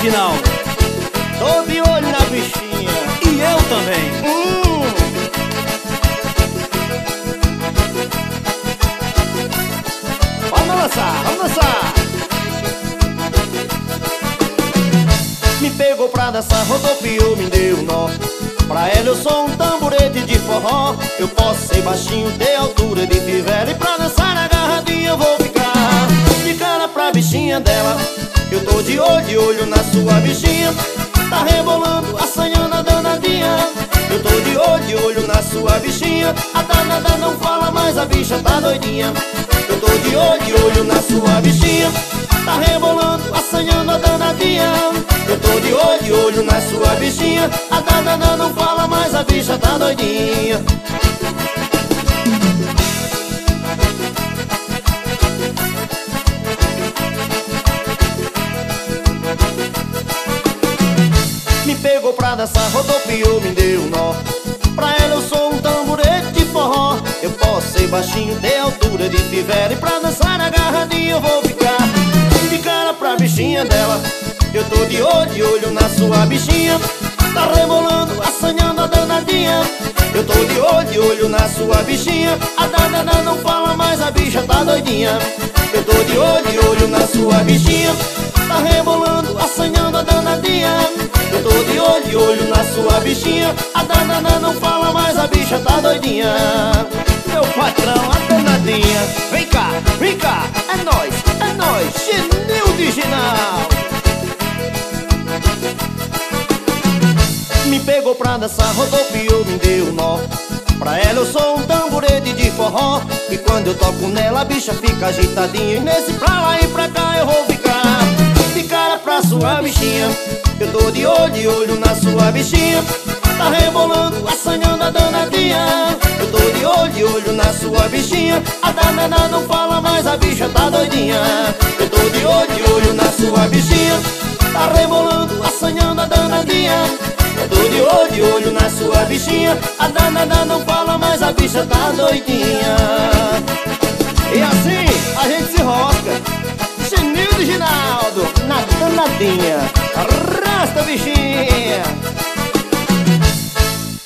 Reginaldo. Tô de olho na bichinha. E eu também. Vamos lançar, vamos lançar. Me pegou pra dançar, rodopiou, me deu um nó. Pra ela eu sou um tamborete de forró. Eu posso ser baixinho, ter altura de fivela. E pra dançar agarradinha eu vou ficar de cara pra bichinha dela. Eu tô de olho na sua bichinha. Tá rebolando, assanhando a danadinha. Eu tô de olho na sua bichinha. A danada não fala, mas a bicha tá doidinha. Eu tô de olho na sua bichinha. Tá rebolando, assanhando a danadinha. Eu tô de olho na sua bichinha. A danada não fala, mas a bicha tá doidinha. Me pegou pra dançar, rodopiou, me deu um nó. Pra ela eu sou um tamborete de forró. Eu posso ser baixinho, ter altura de fivela. E pra dançar agarradinho eu vou ficar de cara pra bichinha dela. Eu tô de olho na sua bichinha. Tá rebolando, assanhando a danadinha. Eu tô de olho na sua bichinha. A danada não fala, mas a bicha tá doidinha. Eu tô de olho na sua bichinha. Tá rebolando, assanhando a danadinha. Eu tô de olho na sua bichinha. A danada não fala, mas a bicha tá doidinha. Meu patrão, a danadinha. Vem cá, é nóis, Chenildo Reginaldo. Me pegou pra dançar, rodopiou, me deu um nó. Pra ela eu sou um tamborete de forró. E quando eu toco nela a bicha fica agitadinha. E nesse pra lá e pra cá eu vou ficar de cara pra sua bichinha. Eu tô de olho na sua bichinha. Tá rebolando, assanhando a danadinha. Eu tô de olho na sua bichinha. A danada não fala, mas a bicha tá doidinha. Eu tô de olho na sua bichinha. Tá rebolando, assanhando a danadinha. Eu tô de olho na sua bichinha. A danada não fala, mas a bicha tá doidinha. E assim a gente se rosca. Chenildo Reginaldo na danadinha. Arrasta, bichinho.